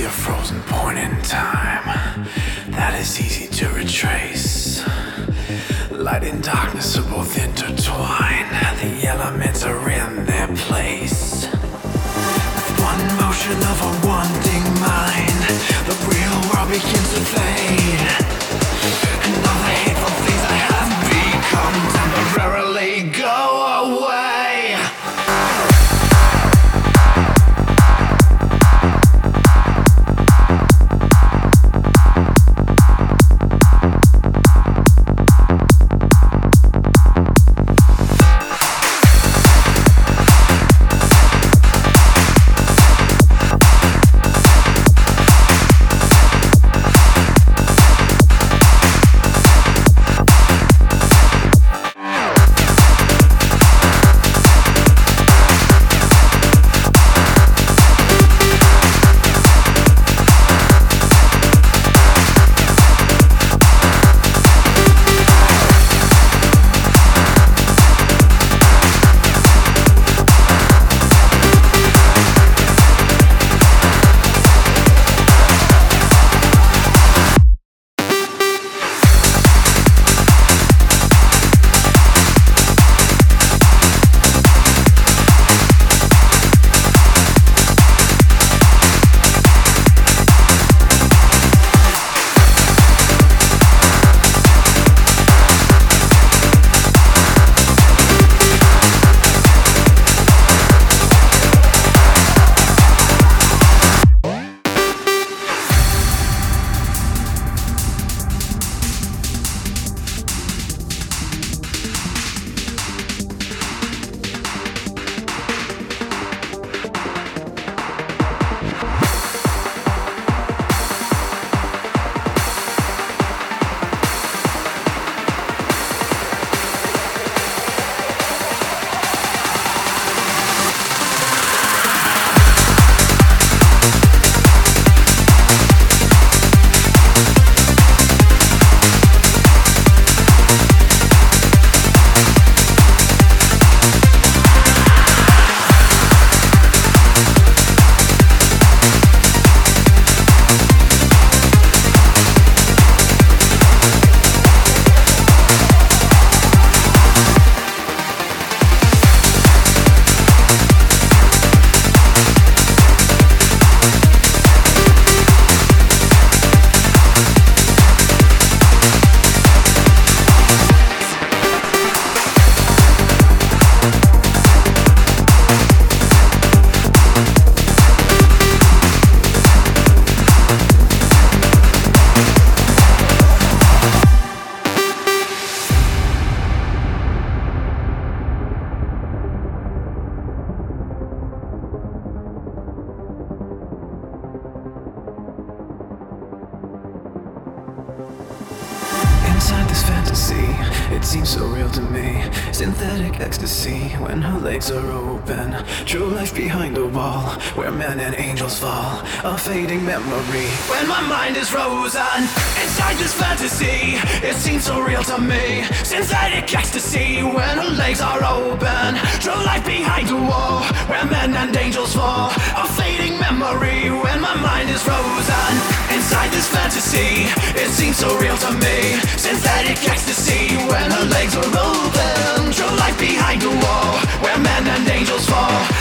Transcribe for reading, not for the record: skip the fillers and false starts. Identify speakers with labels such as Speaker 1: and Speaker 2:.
Speaker 1: a frozen point in time that is easy to retrace. Light and darkness are both intertwined. The elements are in their place. With one motion of a wanting mind, the real world begins to fade. And all the hateful things I have become temporarily go away.
Speaker 2: Inside this fantasy, it seems so real to me. Synthetic ecstasy when her legs are open. True life behind a wall where men and angels fall. A fading memory when my mind is frozen. Inside this fantasy, it seems so real to me. Synthetic ecstasy when her legs are open. True life behind a wall where men and angels fall. A fading memory when my mind is frozen. Inside this fantasy, it seems so real to me. Synthetic ecstasy when her legs are open. True life behind a wall where men and angels fall.